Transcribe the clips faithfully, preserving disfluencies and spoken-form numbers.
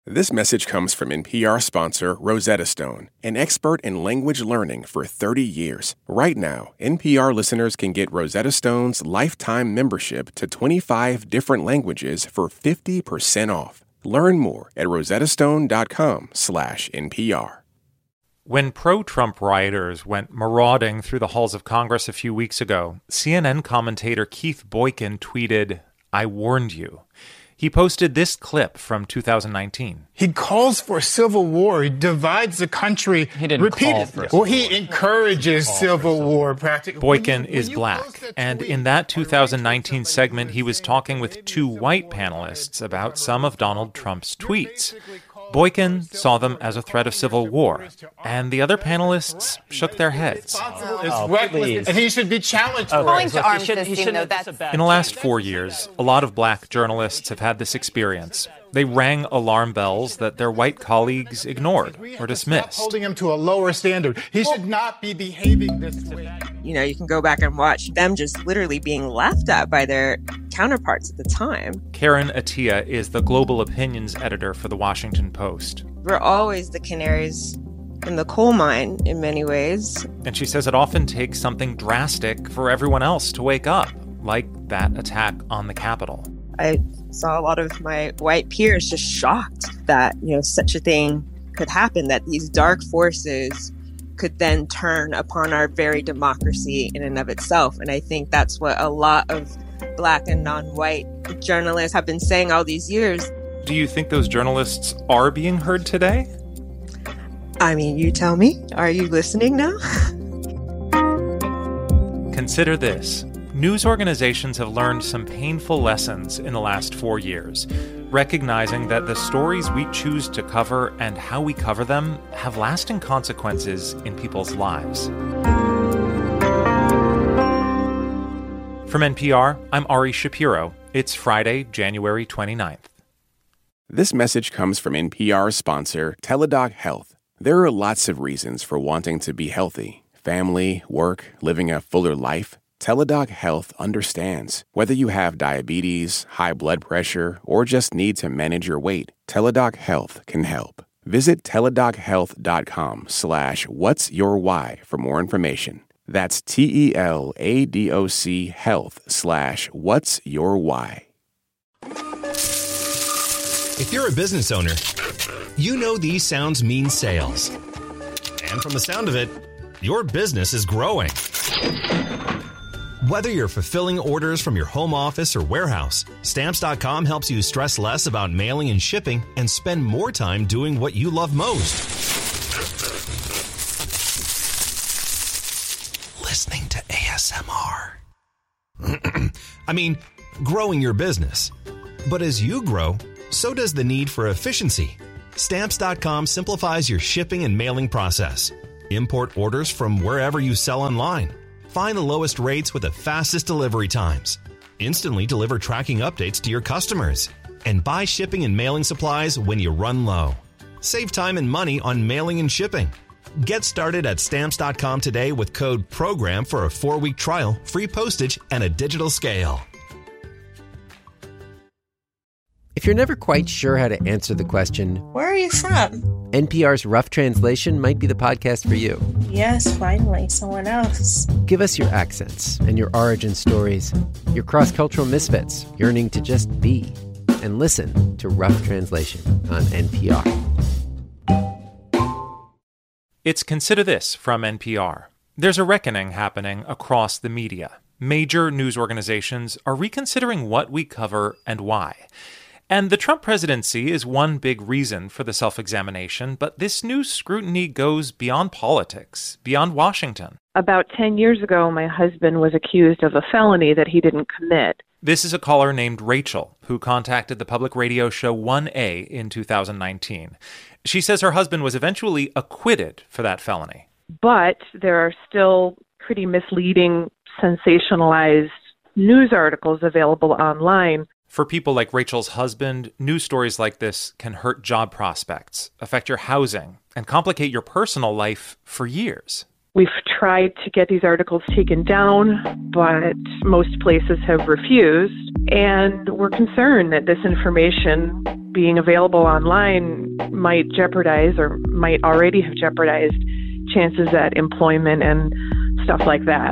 This message comes from N P R sponsor Rosetta Stone, an expert in language learning for thirty years. Right now, N P R listeners can get Rosetta Stone's lifetime membership to twenty-five different languages for fifty percent off. Learn more at rosettastone.com slash NPR. When pro-Trump rioters went marauding through the halls of Congress a few weeks ago, C N N commentator Keith Boykin tweeted, "I warned you." He posted this clip from two thousand nineteen. He calls for civil war. He divides the country. He didn't call for it. Well, he encourages civil war. Practically. Boykin is black, and in that two thousand nineteen segment, he was talking with two white panelists about some of Donald Trump's tweets. Boykin saw them as a threat of civil war, and the other panelists shook their heads. Oh, and he should be challenged for Calling it. to arms twisting, though, that's... In the last four years, a lot of black journalists have had this experience. They rang alarm bells that their white colleagues ignored or dismissed. Stop holding him to a lower standard. He should not be behaving this way. You know, you can go back and watch them just literally being laughed at by their counterparts at the time. Karen Attiah is the global opinions editor for The Washington Post. We're always the canaries in the coal mine in many ways. And she says it often takes something drastic for everyone else to wake up, like that attack on the Capitol. I saw a lot of my white peers just shocked that, you know, such a thing could happen, that these dark forces could then turn upon our very democracy in and of itself. And I think that's what a lot of black and non-white journalists have been saying all these years. Do you think those journalists are being heard today? I mean, you tell me. Are you listening now? Consider this. News organizations have learned some painful lessons in the last four years, recognizing that the stories we choose to cover and how we cover them have lasting consequences in people's lives. From N P R, I'm Ari Shapiro. It's Friday, January twenty-ninth. This message comes from N P R sponsor Teladoc Health. There are lots of reasons for wanting to be healthy. Family, work, living a fuller life. Teladoc Health understands. Whether you have diabetes, high blood pressure, or just need to manage your weight, Teladoc Health can help. Visit teladochealth.com slash what's your why for more information. That's T-E-L-A-D-O-C health slash what's your why. If you're a business owner, you know these sounds mean sales. And from the sound of it, your business is growing. Whether you're fulfilling orders from your home office or warehouse, Stamps dot com helps you stress less about mailing and shipping and spend more time doing what you love most. Listening to A S M R. I mean, growing your business. But as you grow, so does the need for efficiency. Stamps dot com simplifies your shipping and mailing process. Import orders from wherever you sell online. Find the lowest rates with the fastest delivery times. Instantly deliver tracking updates to your customers. And buy shipping and mailing supplies when you run low. Save time and money on mailing and shipping. Get started at Stamps dot com today with code PROGRAM for a four-week trial, free postage, and a digital scale. If you're never quite sure how to answer the question, where are you from? N P R's Rough Translation might be the podcast for you. Yes, finally, someone else. Give us your accents and your origin stories, your cross-cultural misfits yearning to just be, and listen to Rough Translation on N P R. It's Consider This from N P R. There's a reckoning happening across the media. Major news organizations are reconsidering what we cover and why. And the Trump presidency is one big reason for the self-examination, but this new scrutiny goes beyond politics, beyond Washington. About ten years ago, my husband was accused of a felony that he didn't commit. This is a caller named Rachel, who contacted the public radio show one A in two thousand nineteen. She says her husband was eventually acquitted for that felony. But there are still pretty misleading, sensationalized news articles available online. For people like Rachel's husband, news stories like this can hurt job prospects, affect your housing, and complicate your personal life for years. We've tried to get these articles taken down, but most places have refused. And we're concerned that this information being available online might jeopardize or might already have jeopardized chances at employment and stuff like that.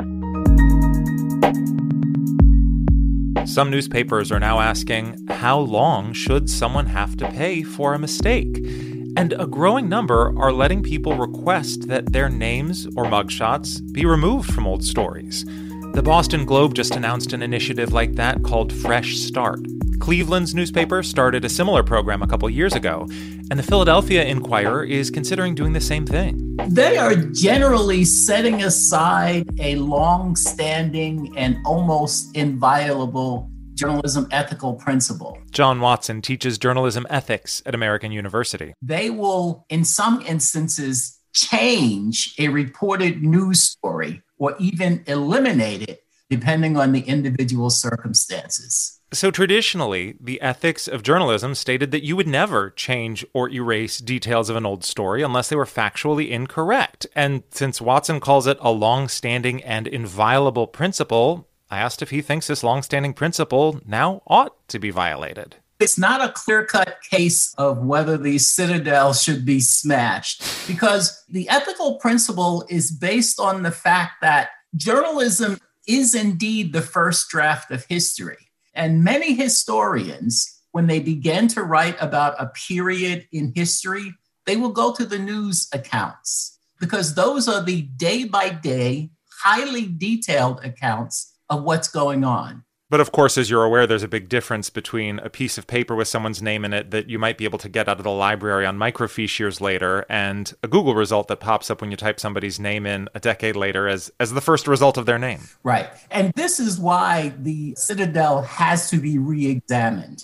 Some newspapers are now asking, how long should someone have to pay for a mistake? And a growing number are letting people request that their names or mugshots be removed from old stories. The Boston Globe just announced an initiative like that called Fresh Start. Cleveland's newspaper started a similar program a couple years ago, and the Philadelphia Inquirer is considering doing the same thing. They are generally setting aside a long-standing and almost inviolable journalism ethical principle. John Watson teaches journalism ethics at American University. They will, in some instances, change a reported news story or even eliminate it, depending on the individual circumstances. So traditionally, the ethics of journalism stated that you would never change or erase details of an old story unless they were factually incorrect. And since Watson calls it a long-standing and inviolable principle, I asked if he thinks this long-standing principle now ought to be violated. It's not a clear-cut case of whether the citadel should be smashed, because the ethical principle is based on the fact that journalism is indeed the first draft of history. And many historians, when they begin to write about a period in history, they will go to the news accounts, because those are the day-by-day, highly detailed accounts of what's going on. But of course, as you're aware, there's a big difference between a piece of paper with someone's name in it that you might be able to get out of the library on microfiche years later and a Google result that pops up when you type somebody's name in a decade later as, as the first result of their name. Right. And this is why the Citadel has to be re-examined.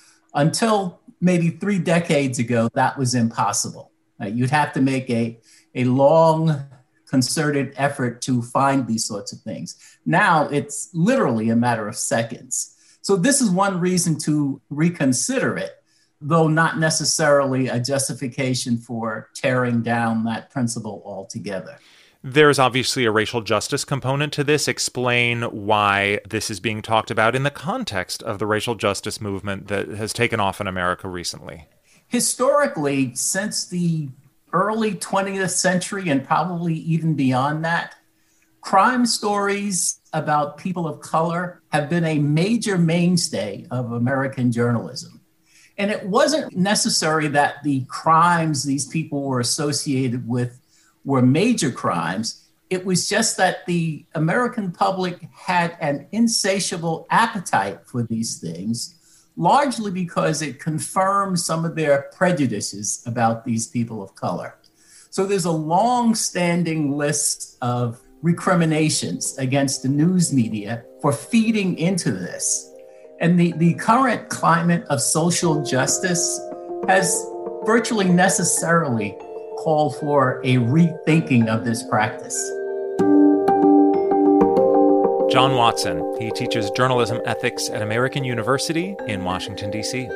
Until maybe three decades ago, that was impossible. Uh, you'd have to make a, a long, concerted effort to find these sorts of things. Now it's literally a matter of seconds. So this is one reason to reconsider it, though not necessarily a justification for tearing down that principle altogether. There's obviously a racial justice component to this. Explain why this is being talked about in the context of the racial justice movement that has taken off in America recently. Historically, since the early twentieth century and probably even beyond that, crime stories about people of color have been a major mainstay of American journalism. And it wasn't necessary that the crimes these people were associated with were major crimes. It was just that the American public had an insatiable appetite for these things, largely because it confirmed some of their prejudices about these people of color. So there's a long-standing list of recriminations against the news media for feeding into this. And the, the current climate of social justice has virtually necessarily called for a rethinking of this practice. John Watson. He teaches journalism ethics at American University in Washington, D C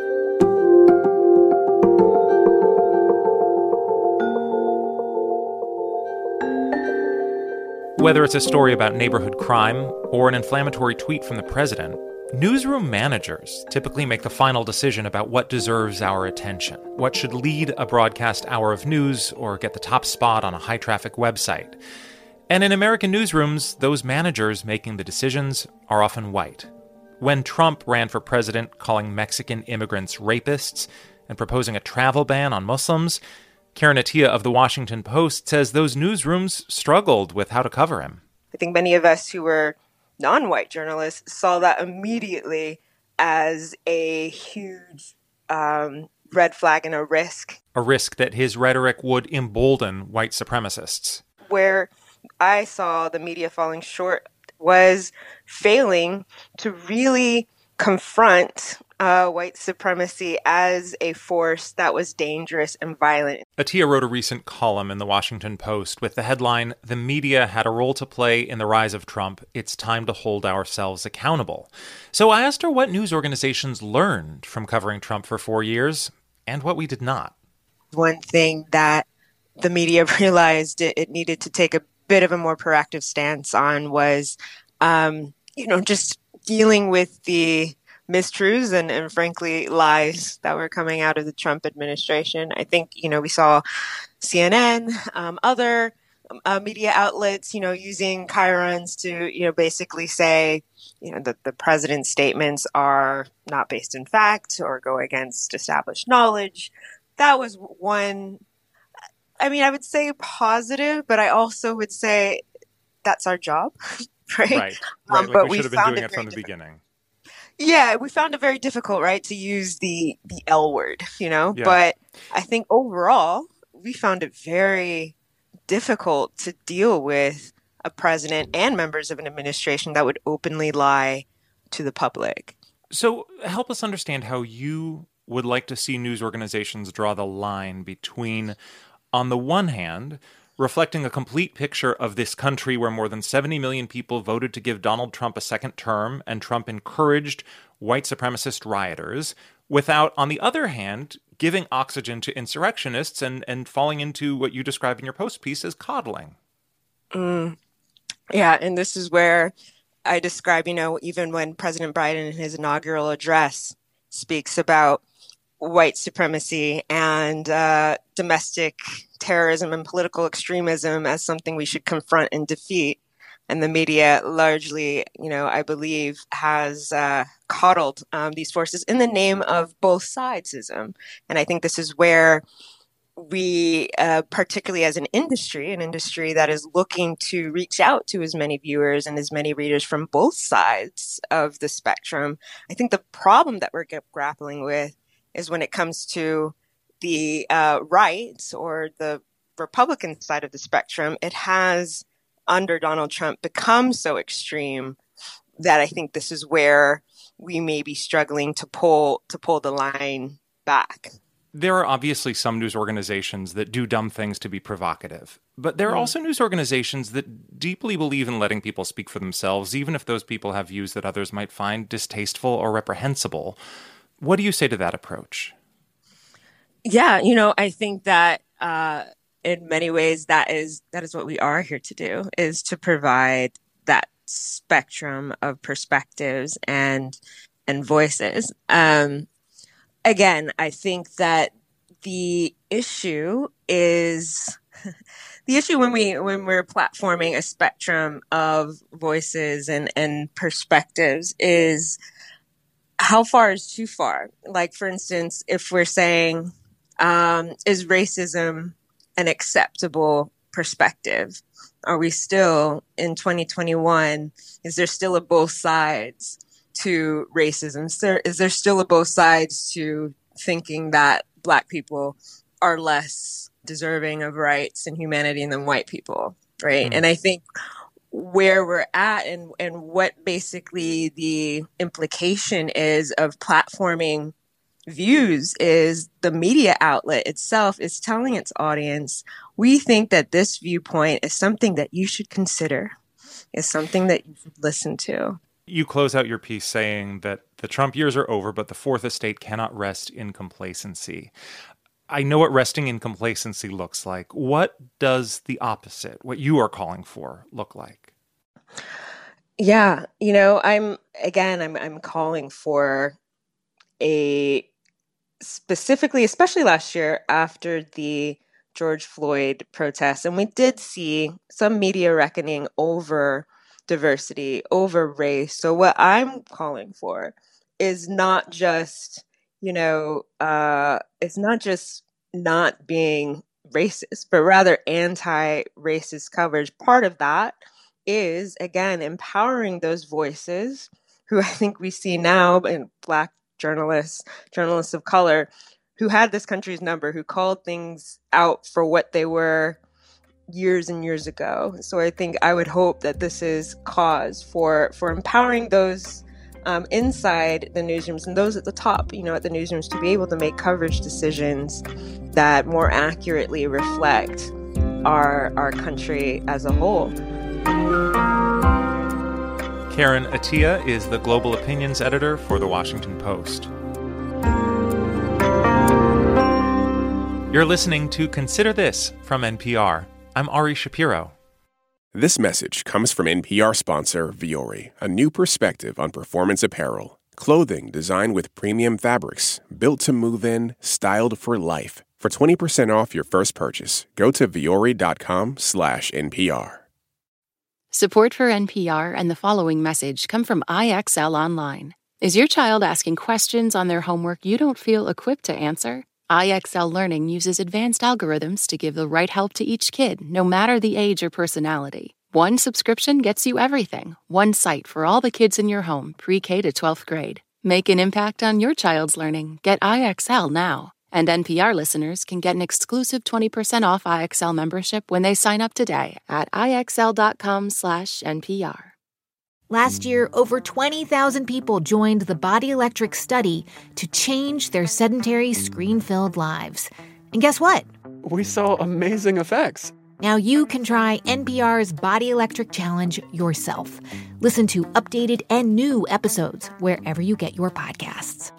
Whether it's a story about neighborhood crime or an inflammatory tweet from the president, newsroom managers typically make the final decision about what deserves our attention, what should lead a broadcast hour of news or get the top spot on a high-traffic website. And in American newsrooms, those managers making the decisions are often white. When Trump ran for president calling Mexican immigrants rapists and proposing a travel ban on Muslims, Karen Attiah of The Washington Post says those newsrooms struggled with how to cover him. I think many of us who were non-white journalists saw that immediately as a huge um, red flag and a risk. A risk that his rhetoric would embolden white supremacists. Where I saw the media falling short was failing to really confront uh, white supremacy as a force that was dangerous and violent. Attiah wrote a recent column in The Washington Post with the headline, "The media had a role to play in the rise of Trump. It's time to hold ourselves accountable." So I asked her what news organizations learned from covering Trump for four years and what we did not. One thing that the media realized it, it needed to take a bit of a more proactive stance on was, um, you know, just dealing with the mistruths and, and frankly lies that were coming out of the Trump administration. I think, you know, we saw C N N, um, other uh, media outlets, you know, using chyrons to, you know, basically say, you know, that the president's statements are not based in fact or go against established knowledge. That was one, I mean, I would say positive, but I also would say that's our job, right? Right, right. Um, like but we we should have been found doing it it from the very beginning. Yeah, we found it very difficult, right, to use the the L word, you know. Yeah. But I think overall, we found it very difficult to deal with a president and members of an administration that would openly lie to the public. So help us understand how you would like to see news organizations draw the line between, on the one hand, reflecting a complete picture of this country where more than seventy million people voted to give Donald Trump a second term and Trump encouraged white supremacist rioters, without, on the other hand, giving oxygen to insurrectionists and, and falling into what you describe in your post piece as coddling. Mm. Yeah, and this is where I describe, you know, even when President Biden in his inaugural address speaks about white supremacy and uh, domestic terrorism and political extremism as something we should confront and defeat. And the media largely, you know, I believe has uh, coddled um, these forces in the name of both sidesism. And I think this is where we, uh, particularly as an industry, an industry that is looking to reach out to as many viewers and as many readers from both sides of the spectrum, I think the problem that we're g- grappling with is when it comes to the uh, right or the Republican side of the spectrum, it has, under Donald Trump, become so extreme that I think this is where we may be struggling to pull to pull the line back. There are obviously some news organizations that do dumb things to be provocative, but there are Mm. also news organizations that deeply believe in letting people speak for themselves, even if those people have views that others might find distasteful or reprehensible. What do you say to that approach? Yeah, you know, I think that uh, in many ways that is that is what we are here to do, is to provide that spectrum of perspectives and and voices. Um, again, I think that the issue is the issue when we when we're platforming a spectrum of voices and and perspectives is how far is too far. Like, for instance, if we're saying, um, is racism an acceptable perspective? Are we still in twenty twenty-one? Is there still a both sides to racism? Is there, is there still a both sides to thinking that Black people are less deserving of rights and humanity than white people, right? Mm. And I think where we're at and, and what basically the implication is of platforming views is the media outlet itself is telling its audience, we think that this viewpoint is something that you should consider, is something that you should listen to. You close out your piece saying that the Trump years are over, but the fourth estate cannot rest in complacency. I know what resting in complacency looks like. What does the opposite, what you are calling for, look like? Yeah, you know, I'm, again, I'm, I'm calling for a specifically, especially last year after the George Floyd protests, and we did see some media reckoning over diversity, over race. So what I'm calling for is not just, you know, uh, it's not just not being racist, but rather anti-racist coverage. Part of that is, again, empowering those voices who I think we see now in Black journalists, journalists of color, who had this country's number, who called things out for what they were years and years ago. So I think I would hope that this is cause for, for empowering those um, inside the newsrooms and those at the top, you know, at the newsrooms to be able to make coverage decisions that more accurately reflect our, our country as a whole. Karen Attiah is the Global Opinions Editor for The Washington Post. You're listening to Consider This from N P R. I'm Ari Shapiro. This message comes from N P R sponsor Vuori, a new perspective on performance apparel. Clothing designed with premium fabrics, built to move in, styled for life. For twenty percent off your first purchase, go to vuori.com slash NPR. Support for N P R and the following message come from I X L Online. Is your child asking questions on their homework you don't feel equipped to answer? I X L Learning uses advanced algorithms to give the right help to each kid, no matter the age or personality. One subscription gets you everything. One site for all the kids in your home, pre-K to twelfth grade. Make an impact on your child's learning. Get I X L now. And N P R listeners can get an exclusive twenty percent off I X L membership when they sign up today at IXL.com slash NPR. Last year, over twenty thousand people joined the Body Electric study to change their sedentary, screen-filled lives. And guess what? We saw amazing effects. Now you can try N P R's Body Electric Challenge yourself. Listen to updated and new episodes wherever you get your podcasts.